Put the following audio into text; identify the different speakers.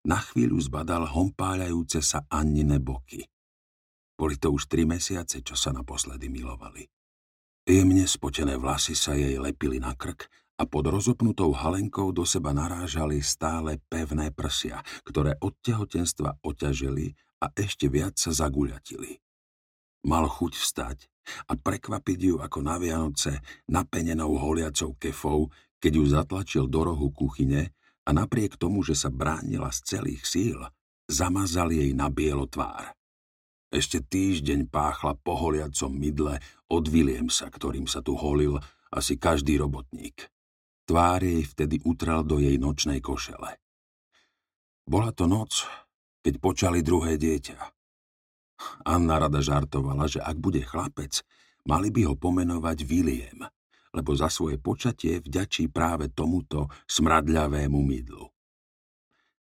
Speaker 1: Na chvíľu zbadal hompáľajúce sa Annine boky. Boli to už 3 mesiace, čo sa naposledy milovali. Jemne spotené vlasy sa jej lepili na krk a pod rozopnutou halenkou do seba narážali stále pevné prsia, ktoré od tehotenstva oťažili a ešte viac sa zaguľatili. Mal chuť vstať a prekvapiť ju ako na Vianoce napenenou holiacou kefou, keď ju zatlačil do rohu kuchyne a napriek tomu, že sa bránila z celých síl, zamazal jej na bielo tvár. Ešte týždeň páchla po holiacom mydle od Williamsa, ktorým sa tu holil asi každý robotník. Tvár jej vtedy utrel do jej nočnej košele. Bola to noc, keď počali druhé dieťa. Anna rada žartovala, že ak bude chlapec, mali by ho pomenovať William, lebo za svoje počatie vďačí práve tomuto smradľavému mydlu.